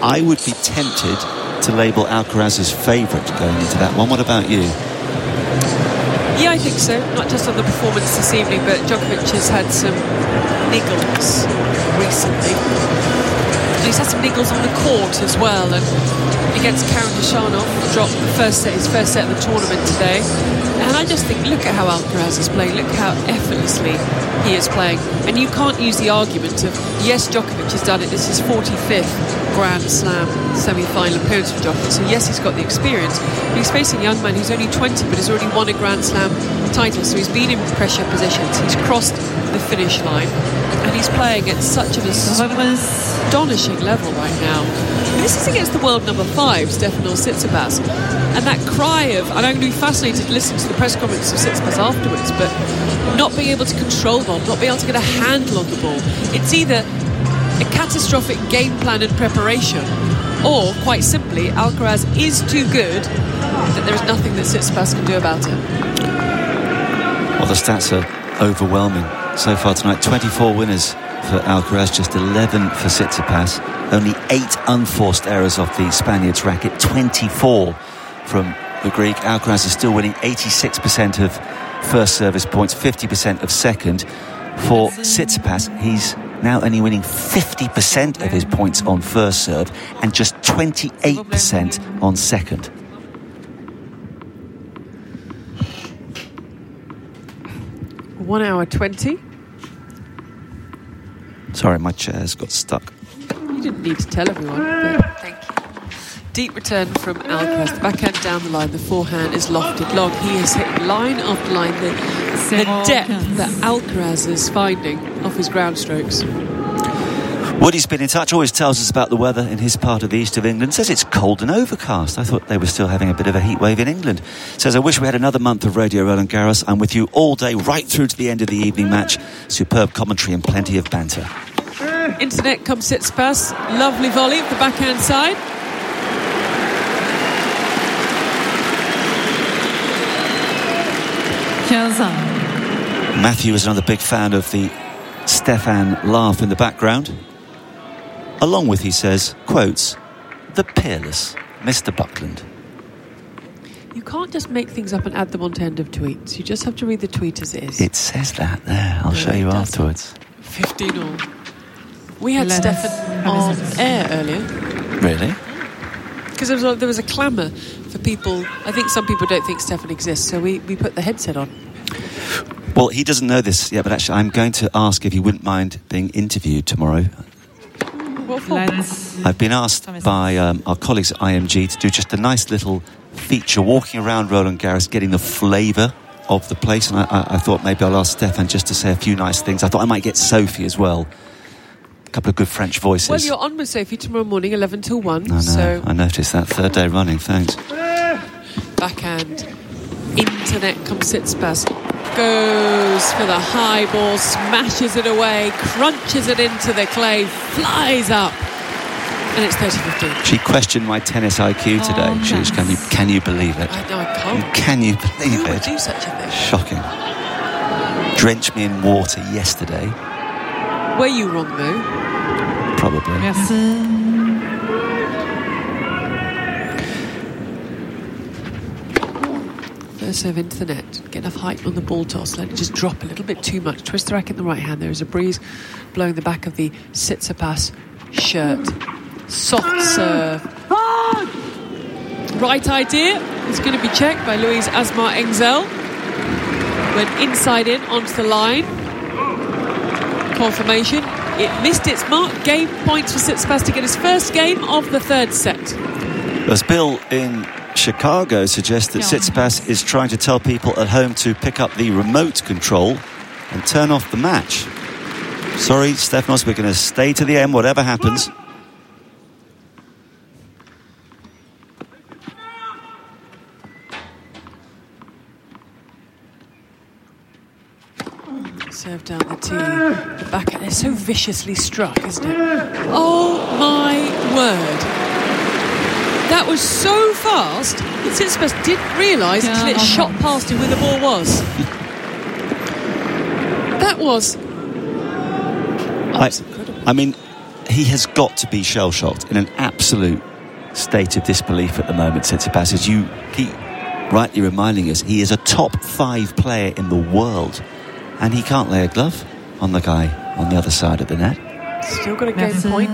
I would be tempted to label Alcaraz as favourite going into that one. What about you? Yeah, I think so. Not just on the performance this evening, but Djokovic has had some niggles recently. And he's had some niggles on the court as well. And against Karen Khachanov, dropped his first set of the tournament today. And I just think, look at how Alcaraz is playing. Look how effortlessly he is playing. And you can't use the argument of, yes, Djokovic has done it. This is 45th Grand Slam semi-final appearance for Djokovic. So yes, he's got the experience. But he's facing a young man who's only 20 but has already won a Grand Slam title. So he's been in pressure positions. He's crossed the finish line. And he's playing at such an astonishing level right now. And this is against the world number 5, Stefanos Tsitsipas. And that cry of, and I'm going to be fascinated to listen to the press comments of Tsitsipas afterwards, but not being able to control the ball, not being able to get a handle on the ball. It's either a catastrophic game plan and preparation, or quite simply, Alcaraz is too good that there is nothing that Tsitsipas can do about it. Well, the stats are overwhelming so far tonight. 24 winners for Alcaraz, just 11 for Tsitsipas. Only 8 unforced errors off the Spaniard's racket, 24 from the Greek. Alcaraz is still winning 86% of first service points, 50% of second. For Tsitsipas, he's now only winning 50% of his points on first serve and just 28% on second. One hour 20. Sorry, my chair's got stuck. You didn't need to tell everyone, but thank you. Deep return from Alcaraz. The backhand down the line, the forehand is lofted long. He has hit line after line. The depth that Alcaraz is finding off his ground strokes. Woody's been in touch, always tells us about the weather in his part of the east of England. Says it's cold and overcast. I thought they were still having a bit of a heat wave in England. Says, I wish we had another month of Radio Roland Garros. I'm with you all day, right through to the end of the evening match. Superb commentary and plenty of banter. Internet comes Tsitsipas. Lovely volley of the backhand side. Matthew is another big fan of the Stefan laugh in the background. Along with, he says, quotes, the peerless Mr. Buckland. You can't just make things up and add them onto end of tweets. You just have to read the tweet as it is. It says that there. I'll show you afterwards. 15 all. We had Stefan on air earlier. Really? Because there was a clamour for people. I think some people don't think Stefan exists, so we put the headset on. Well, he doesn't know this yet, but actually I'm going to ask if he wouldn't mind being interviewed tomorrow. What for? I've been asked by our colleagues at IMG to do just a nice little feature, walking around Roland Garros, getting the flavour of the place. And I thought maybe I'll ask Stefan just to say a few nice things. I thought I might get Sophie as well. A couple of good French voices. Well, you're on with Sophie tomorrow morning, 11 till 1. I know, so I noticed that. Third day running, thanks. Backhand. Internet comes Tsitsipas. Goes for the high ball, smashes it away, crunches it into the clay, flies up, and it's 30-15. She questioned my tennis IQ today. She was, can you believe it? I know, I can't. Can you believe Who it? would do such a thing? Shocking. Drenched me in water yesterday. Were you wrong though? Probably. Merci. First serve into the net. Get enough height on the ball toss. Let it just drop a little bit too much. Twist the racket in the right hand. There is a breeze blowing the back of the Tsitsipas shirt. Soft serve. Right idea. It's going to be checked by Louise Asmar Engzel. Went inside in onto the line. Confirmation. It missed its mark. Game points for Tsitsipas to get his first game of the third set. As Bill in Chicago suggests that Tsitsipas is trying to tell people at home to pick up the remote control and turn off the match. Sorry, Stefanos, we're going to stay to the end, whatever happens. Serve down the tee. The backhand is so viciously struck, isn't it? Oh my word. That was so fast that Tsitsipas didn't realise until it shot past him where the ball was. That was incredible. I mean, he has got to be shell-shocked, in an absolute state of disbelief at the moment, Tsitsipas. As you keep rightly reminding us, he is a top 5 player in the world, and he can't lay a glove on the guy on the other side of the net. Still got a game point.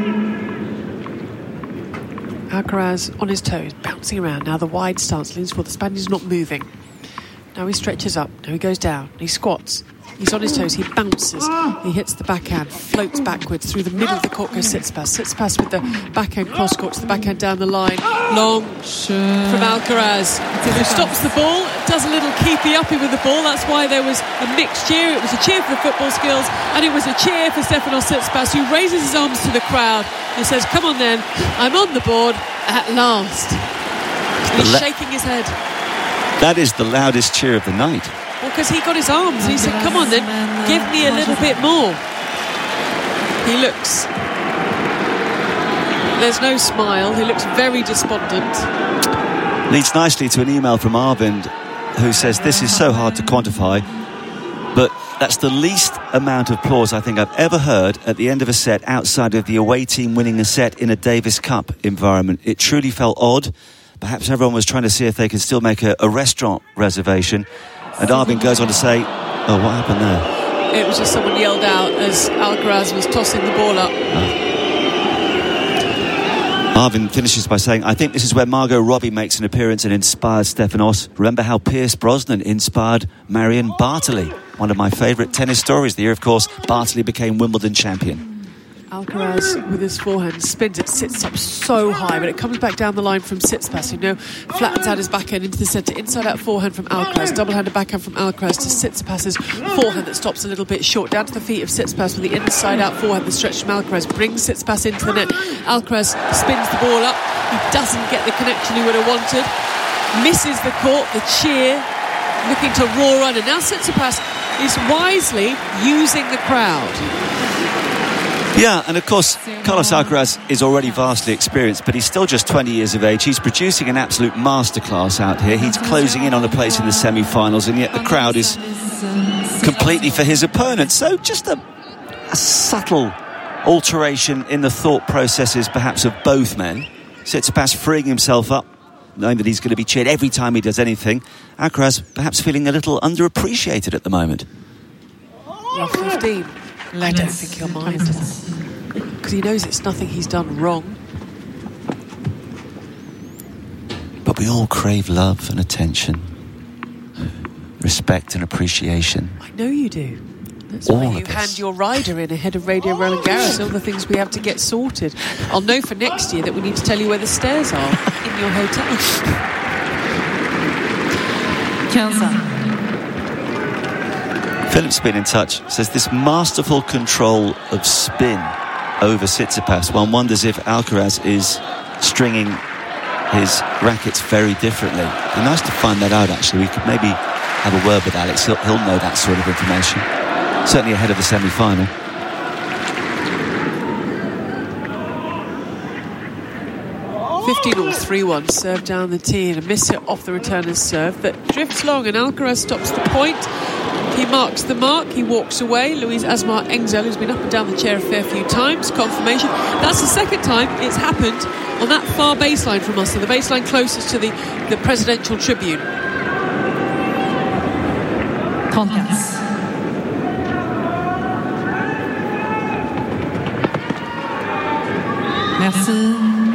Alcaraz on his toes, bouncing around. Now the wide stance leans forward. The Spaniard's not moving. Now he stretches up. Now he goes down. He squats. He's on his toes. He bounces. He hits the backhand. Floats backwards through the middle of the court. Goes Tsitsipas. Tsitsipas with the backhand cross court to the backhand down the line. Long from Alcaraz. Who stops the ball. Does a little keepy-uppy with the ball. That's why there was a mixed cheer. It was a cheer for the football skills, and it was a cheer for Stefanos Tsitsipas, who raises his arms to the crowd and says, "Come on then, I'm on the board at last." He's shaking his head. That is the loudest cheer of the night. Well, because he got his arms and he said, "Come on then, give me a little bit more." He looks... There's no smile. He looks very despondent. Leads nicely to an email from Arvind, who says, "This is so hard to quantify, but that's the least amount of applause I think I've ever heard at the end of a set outside of the away team winning a set in a Davis Cup environment. It truly felt odd. Perhaps everyone was trying to see if they could still make a restaurant reservation." And Arvind goes on to say, "Oh, what happened there?" It was just someone yelled out as Alcaraz was tossing the ball up. Arvind finishes by saying, "I think this is where Margot Robbie makes an appearance and inspires Stefanos. Remember how Pierce Brosnan inspired Marion Bartley? One of my favourite tennis stories. The year, of course, Bartley became Wimbledon champion." Alcaraz with his forehand spins it, sits up so high, but it comes back down the line from Tsitsipas, who flattens out his backhand into the centre. Inside out forehand from Alcaraz, double-handed backhand from Alcaraz to Tsitsipas's forehand that stops a little bit short, down to the feet of Tsitsipas with the inside out forehand, the stretch from Alcaraz brings Tsitsipas into the net. Alcaraz spins the ball up. He doesn't get the connection he would have wanted, misses the court, the cheer, looking to roar on, and now Tsitsipas is wisely using the crowd. Yeah, and of course, Carlos Alcaraz is already vastly experienced, but he's still just 20 years of age. He's producing an absolute masterclass out here. He's closing in on a place in the semi-finals, and yet the crowd is completely for his opponent. So just a subtle alteration in the thought processes, perhaps, of both men. Tsitsipas freeing himself up, knowing that he's going to be cheered every time he does anything. Alcaraz perhaps feeling a little underappreciated at the moment. Rough 15. I don't think he'll mind, because he knows it's nothing he's done wrong. But we all crave love and attention, respect and appreciation. I know you do. That's why you hand your rider in ahead of Radio Roland Garros, all the things we have to get sorted. I'll know for next year that we need to tell you where the stairs are in your hotel. Philip's been in touch, says this masterful control of spin over Tsitsipas. One wonders if Alcaraz is stringing his rackets very differently. It'd be nice to find that out, actually. We could maybe have a word with Alex. He'll know that sort of information. Certainly ahead of the semi-final. All 3-1 serve down the tee and a miss it off the returner's serve that drifts long, and Alcaraz stops the point. He marks the mark, he walks away. Luis Asmar Engzel, who's been up and down the chair a fair few times, confirmation. That's the second time it's happened on that far baseline from us, so the baseline closest to the presidential tribune. Merci.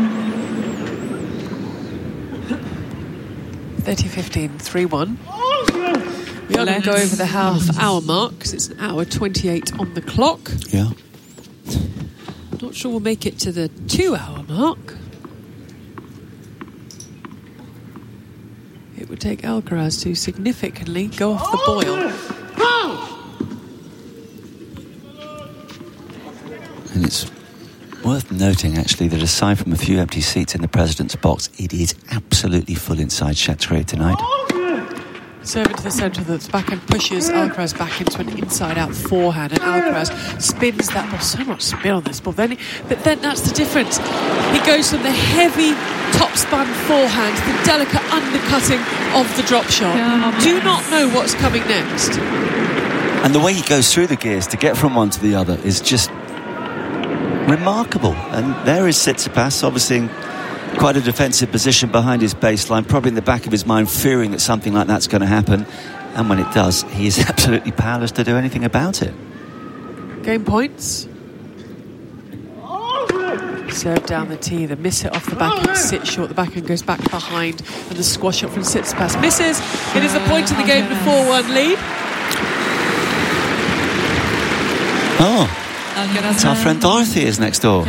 30-15, 3-1. We are going to go over the half-hour mark because it's an hour 28 on the clock. Yeah. Not sure we'll make it to the 2-hour mark. It would take Alcaraz to significantly go off the boil. And it's worth noting, actually, that aside from a few empty seats in the president's box, it is absolutely full inside Chateauray tonight. Serve into the centre, the backhand pushes Alcaraz back into an inside-out forehand, and Alcaraz spins that ball. So much spin on this ball. But then that's the difference. He goes from the heavy top-spun forehand to the delicate undercutting of the drop shot. Do not know what's coming next. And the way he goes through the gears to get from one to the other is just remarkable. And there is Tsitsipas, obviously in quite a defensive position behind his baseline, probably in the back of his mind fearing that something like that's going to happen. And when it does, he is absolutely powerless to do anything about it. Game points. Serve down the tee, the miss it off the backhand, sit short, the backhand goes back behind, and the squash up from Tsitsipas misses. It is the point in the game, the 4-1 lead. Oh, it's our friend Dorothy is next door.